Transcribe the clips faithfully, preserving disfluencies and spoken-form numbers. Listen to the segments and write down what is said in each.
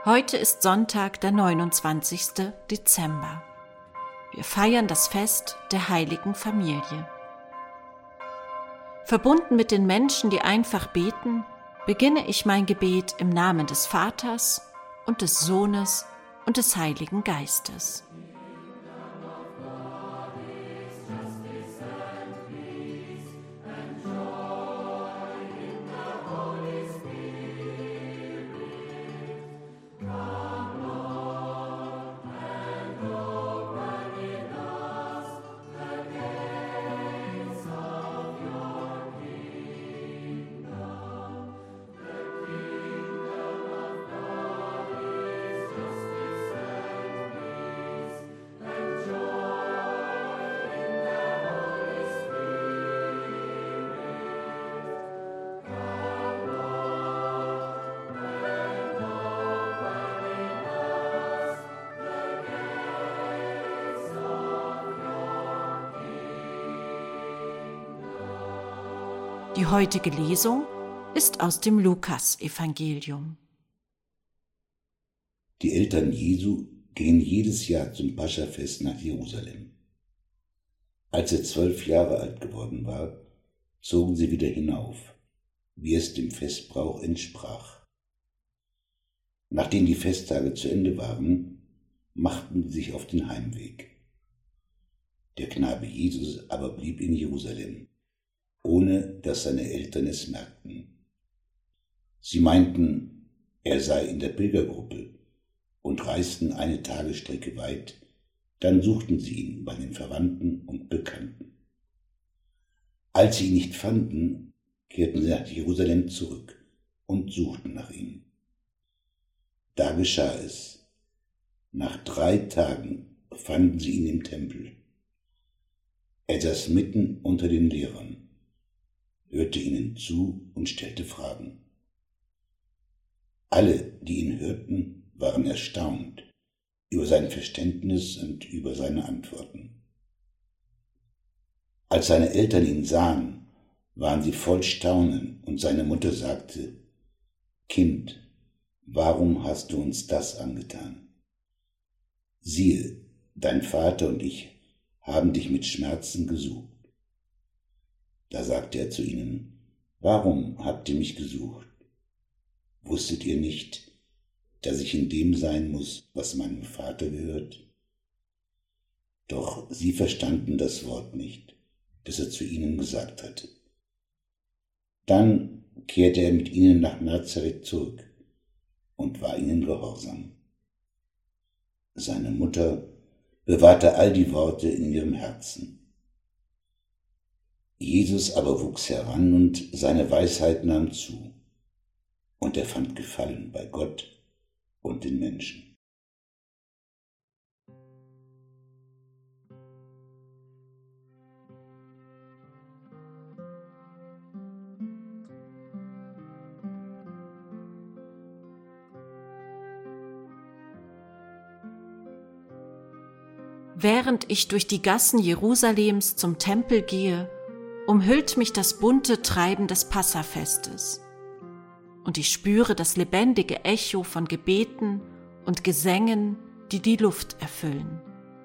Heute ist Sonntag, der neunundzwanzigste Dezember. Wir feiern das Fest der heiligen Familie. Verbunden mit den Menschen, die einfach beten, beginne ich mein Gebet im Namen des Vaters und des Sohnes und des Heiligen Geistes. Die heutige Lesung ist aus dem Lukas-Evangelium. Die Eltern Jesu gingen jedes Jahr zum Paschafest nach Jerusalem. Als er zwölf Jahre alt geworden war, zogen sie wieder hinauf, wie es dem Festbrauch entsprach. Nachdem die Festtage zu Ende waren, machten sie sich auf den Heimweg. Der Knabe Jesus aber blieb in Jerusalem, ohne dass seine Eltern es merkten. Sie meinten, er sei in der Pilgergruppe und reisten eine Tagesstrecke weit, dann suchten sie ihn bei den Verwandten und Bekannten. Als sie ihn nicht fanden, kehrten sie nach Jerusalem zurück und suchten nach ihm. Da geschah es. Nach drei Tagen fanden sie ihn im Tempel. Er saß mitten unter den Lehrern, hörte ihnen zu und stellte Fragen. Alle, die ihn hörten, waren erstaunt über sein Verständnis und über seine Antworten. Als seine Eltern ihn sahen, waren sie voll Staunen, und seine Mutter sagte: Kind, warum hast du uns das angetan? Siehe, dein Vater und ich haben dich mit Schmerzen gesucht. Da sagte er zu ihnen: Warum habt ihr mich gesucht? Wusstet ihr nicht, dass ich in dem sein muss, was meinem Vater gehört? Doch sie verstanden das Wort nicht, das er zu ihnen gesagt hatte. Dann kehrte er mit ihnen nach Nazareth zurück und war ihnen gehorsam. Seine Mutter bewahrte all die Worte in ihrem Herzen. Jesus aber wuchs heran und seine Weisheit nahm zu, und er fand Gefallen bei Gott und den Menschen. Während ich durch die Gassen Jerusalems zum Tempel gehe, umhüllt mich das bunte Treiben des Passafestes, und ich spüre das lebendige Echo von Gebeten und Gesängen, die die Luft erfüllen.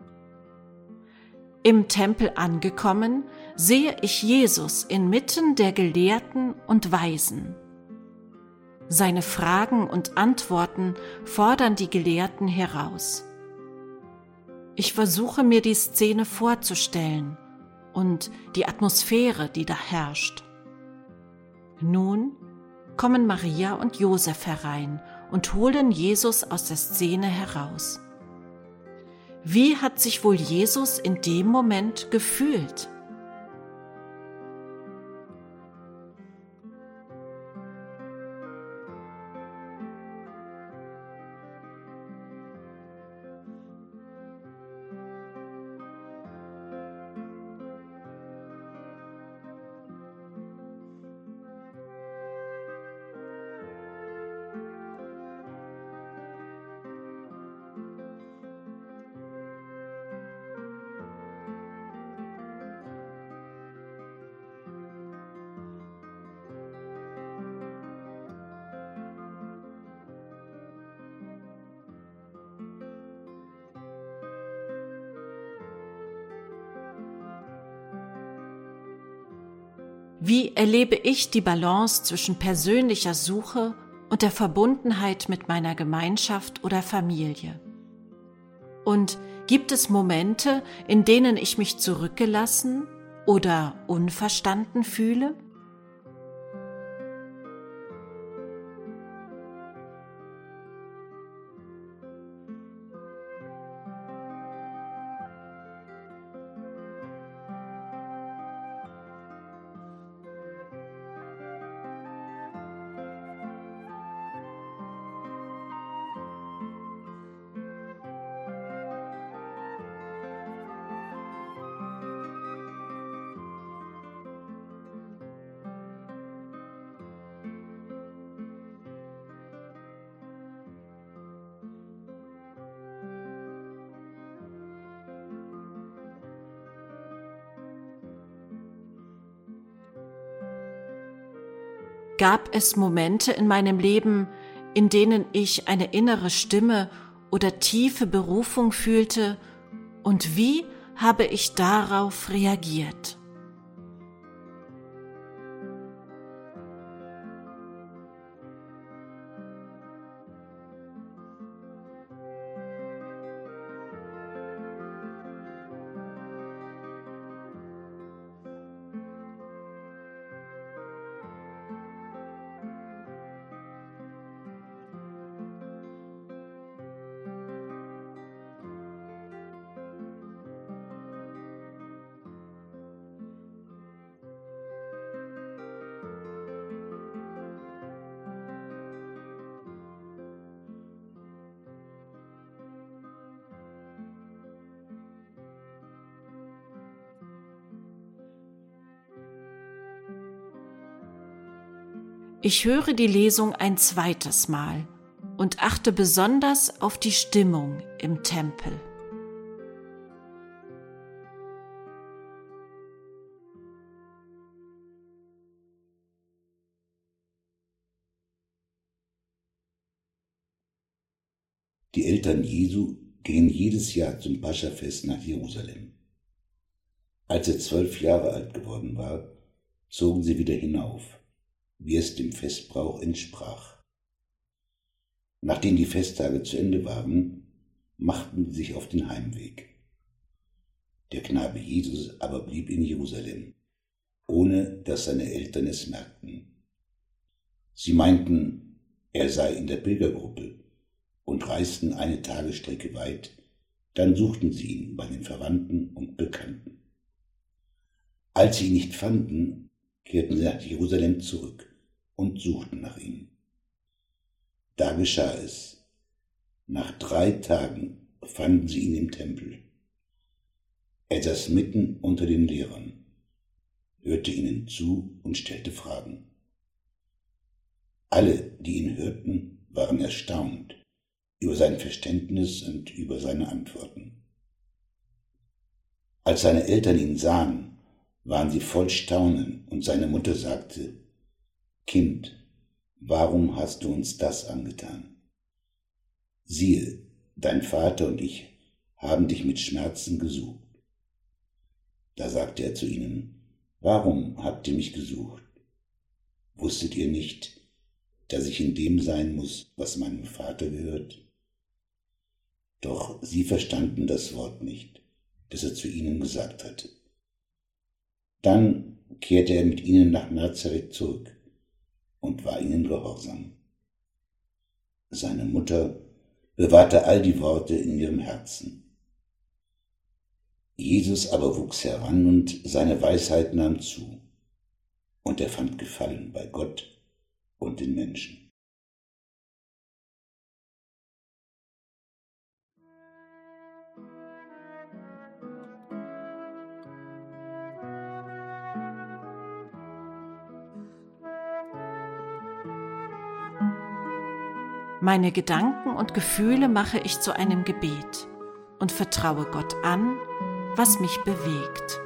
Im Tempel angekommen, sehe ich Jesus inmitten der Gelehrten und Weisen. Seine Fragen und Antworten fordern die Gelehrten heraus. Ich versuche mir die Szene vorzustellen und die Atmosphäre, die da herrscht. Nun kommen Maria und Josef herein und holen Jesus aus der Szene heraus. Wie hat sich wohl Jesus in dem Moment gefühlt? Wie erlebe ich die Balance zwischen persönlicher Suche und der Verbundenheit mit meiner Gemeinschaft oder Familie? Und gibt es Momente, in denen ich mich zurückgelassen oder unverstanden fühle? Gab es Momente in meinem Leben, in denen ich eine innere Stimme oder tiefe Berufung fühlte, und wie habe ich darauf reagiert? Ich höre die Lesung ein zweites Mal und achte besonders auf die Stimmung im Tempel. Die Eltern Jesu gingen jedes Jahr zum Paschafest nach Jerusalem. Als er zwölf Jahre alt geworden war, zogen sie wieder hinauf, wie es dem Festbrauch entsprach. Nachdem die Festtage zu Ende waren, machten sie sich auf den Heimweg. Der Knabe Jesus aber blieb in Jerusalem, ohne dass seine Eltern es merkten. Sie meinten, er sei in der Pilgergruppe und reisten eine Tagesstrecke weit, dann suchten sie ihn bei den Verwandten und Bekannten. Als sie ihn nicht fanden, kehrten sie nach Jerusalem zurück und suchten nach ihm. Da geschah es. Nach drei Tagen fanden sie ihn im Tempel. Er saß mitten unter den Lehrern, hörte ihnen zu und stellte Fragen. Alle, die ihn hörten, waren erstaunt über sein Verständnis und über seine Antworten. Als seine Eltern ihn sahen, waren sie voll Staunen, und seine Mutter sagte: Kind, warum hast du uns das angetan? Siehe, dein Vater und ich haben dich mit Schmerzen gesucht. Da sagte er zu ihnen: Warum habt ihr mich gesucht? Wusstet ihr nicht, dass ich in dem sein muss, was meinem Vater gehört? Doch sie verstanden das Wort nicht, das er zu ihnen gesagt hatte. Dann kehrte er mit ihnen nach Nazareth zurück und war ihnen gehorsam. Seine Mutter bewahrte all die Worte in ihrem Herzen. Jesus aber wuchs heran und seine Weisheit nahm zu, und er fand Gefallen bei Gott und den Menschen. Meine Gedanken und Gefühle mache ich zu einem Gebet und vertraue Gott an, was mich bewegt.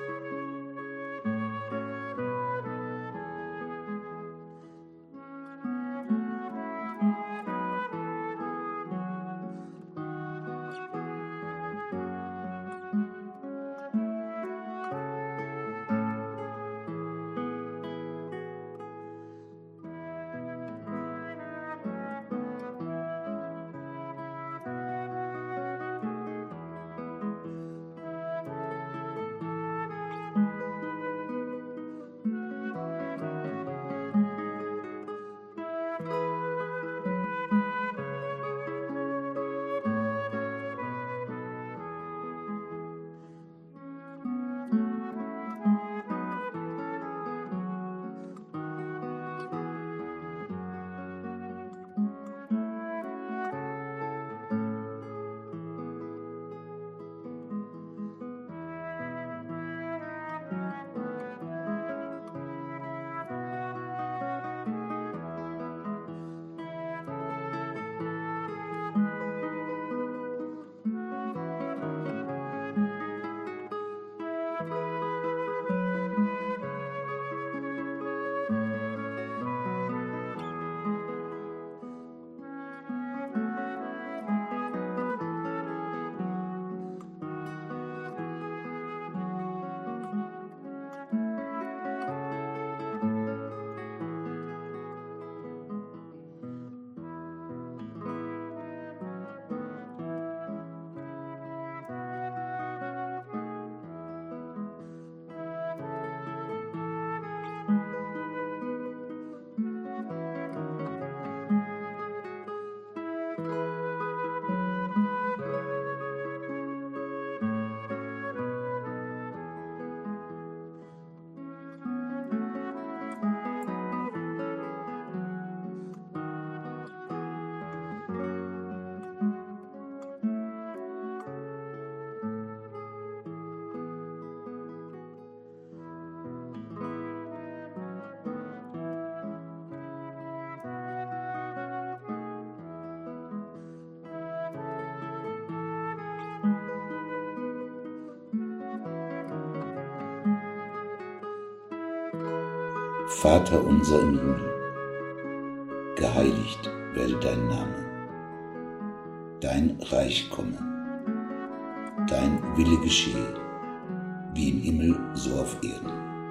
Vater unser im Himmel, geheiligt werde dein Name, dein Reich komme, dein Wille geschehe, wie im Himmel so auf Erden.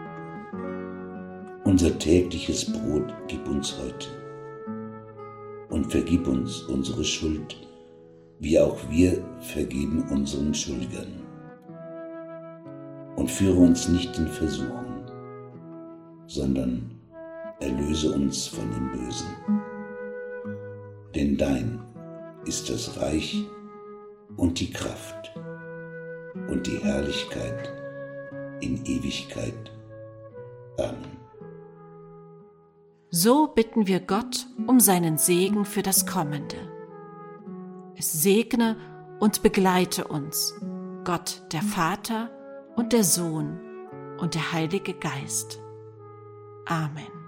Unser tägliches Brot gib uns heute und vergib uns unsere Schuld, wie auch wir vergeben unseren Schuldigern. Und führe uns nicht in Versuchung, sondern erlöse uns von dem Bösen. Denn dein ist das Reich und die Kraft und die Herrlichkeit in Ewigkeit. Amen. So bitten wir Gott um seinen Segen für das Kommende. Es segne und begleite uns, Gott der Vater und der Sohn und der Heilige Geist. Amen.